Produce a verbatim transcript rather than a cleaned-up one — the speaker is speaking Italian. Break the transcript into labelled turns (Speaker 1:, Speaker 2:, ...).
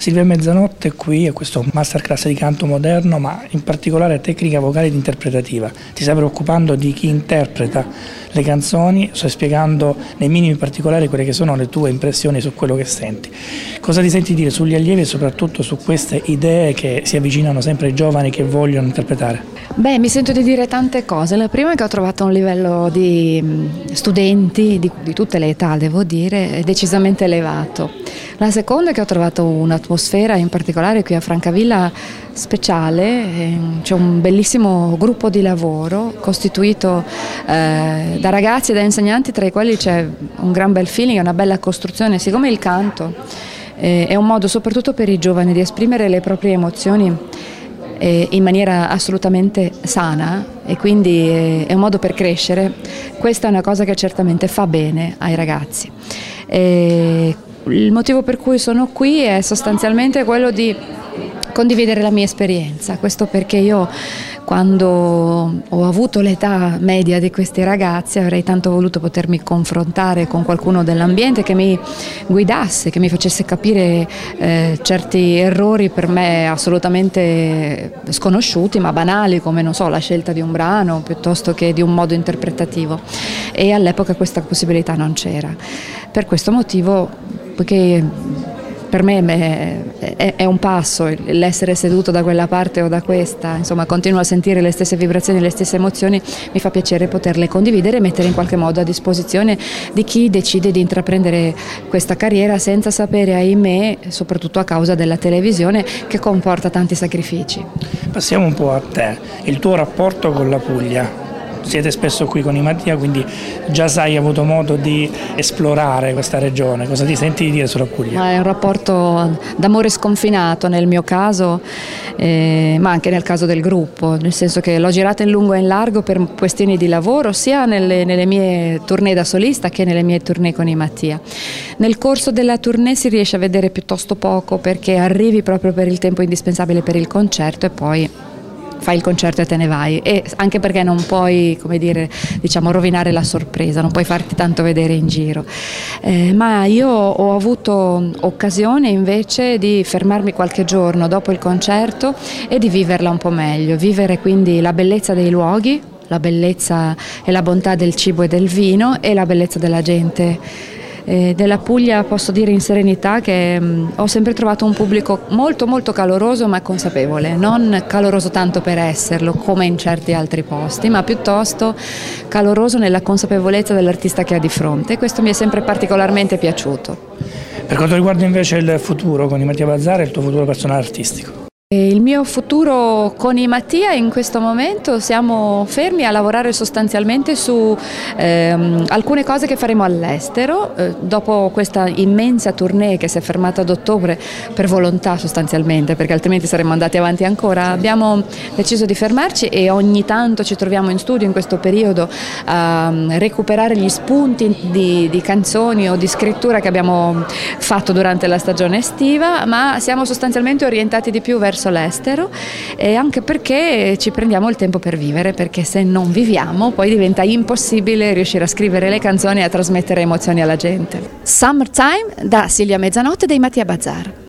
Speaker 1: Silvia Mezzanotte qui a questo masterclass di canto moderno, ma in particolare tecnica vocale ed interpretativa. Ti stai preoccupando di chi interpreta le canzoni, stai spiegando nei minimi particolari quelle che sono le tue impressioni su quello che senti. Cosa ti senti dire sugli allievi e soprattutto su queste idee che si avvicinano sempre ai giovani che vogliono interpretare?
Speaker 2: Beh, mi sento di dire tante cose. La prima è che ho trovato un livello di studenti di, di tutte le età, devo dire, decisamente elevato. La seconda è che ho trovato un'atmosfera, in particolare qui a Francavilla, speciale. C'è un bellissimo gruppo di lavoro costituito eh, da ragazzi e da insegnanti, tra i quali c'è un gran bel feeling, una bella costruzione. Siccome il canto eh, è un modo soprattutto per i giovani di esprimere le proprie emozioni eh, in maniera assolutamente sana, e quindi eh, è un modo per crescere, questa è una cosa che certamente fa bene ai ragazzi. E il motivo per cui sono qui è sostanzialmente quello di condividere la mia esperienza, questo perché io, quando ho avuto l'età media di questi ragazzi, avrei tanto voluto potermi confrontare con qualcuno dell'ambiente che mi guidasse, che mi facesse capire eh, certi errori per me assolutamente sconosciuti ma banali, come non so, la scelta di un brano piuttosto che di un modo interpretativo, e all'epoca questa possibilità non c'era. Per questo motivo, poiché per me è un passo l'essere seduto da quella parte o da questa, insomma continuo a sentire le stesse vibrazioni, le stesse emozioni, mi fa piacere poterle condividere e mettere in qualche modo a disposizione di chi decide di intraprendere questa carriera senza sapere, ahimè, soprattutto a causa della televisione, che comporta tanti sacrifici.
Speaker 1: Passiamo un po' a te, il tuo rapporto con la Puglia. Siete spesso qui con i Mattia, quindi già sai, hai avuto modo di esplorare questa regione. Cosa ti senti di dire sulla Puglia?
Speaker 2: Ma è un rapporto d'amore sconfinato nel mio caso, eh, ma anche nel caso del gruppo, nel senso che l'ho girata in lungo e in largo per questioni di lavoro, sia nelle, nelle mie tournée da solista che nelle mie tournée con i Mattia. Nel corso della tournée si riesce a vedere piuttosto poco, perché arrivi proprio per il tempo indispensabile per il concerto e poi fai il concerto e te ne vai, e anche perché non puoi, come dire, diciamo, rovinare la sorpresa, non puoi farti tanto vedere in giro. Eh, ma io ho avuto occasione invece di fermarmi qualche giorno dopo il concerto e di viverla un po' meglio, vivere quindi la bellezza dei luoghi, la bellezza e la bontà del cibo e del vino e la bellezza della gente. Eh, della Puglia posso dire in serenità che mh, ho sempre trovato un pubblico molto molto caloroso ma consapevole, non caloroso tanto per esserlo come in certi altri posti, ma piuttosto caloroso nella consapevolezza dell'artista che ha di fronte, e questo mi è sempre particolarmente piaciuto.
Speaker 1: Per quanto riguarda invece il futuro con i Mattia Bazzara e il tuo futuro personale artistico?
Speaker 2: Il mio futuro con i Mattia, in questo momento siamo fermi a lavorare sostanzialmente su ehm, alcune cose che faremo all'estero. Eh, dopo questa immensa tournée che si è fermata ad ottobre per volontà sostanzialmente, perché altrimenti saremmo andati avanti ancora, abbiamo deciso di fermarci e ogni tanto ci troviamo in studio in questo periodo a recuperare gli spunti di, di canzoni o di scrittura che abbiamo fatto durante la stagione estiva, ma siamo sostanzialmente orientati di più verso l'estero, e anche perché ci prendiamo il tempo per vivere, perché se non viviamo poi diventa impossibile riuscire a scrivere le canzoni e a trasmettere emozioni alla gente. Summertime da Silvia Mezzanotte dei Mattia Bazzara.